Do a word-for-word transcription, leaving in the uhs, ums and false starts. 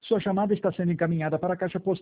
Sua chamada está sendo encaminhada para a caixa postal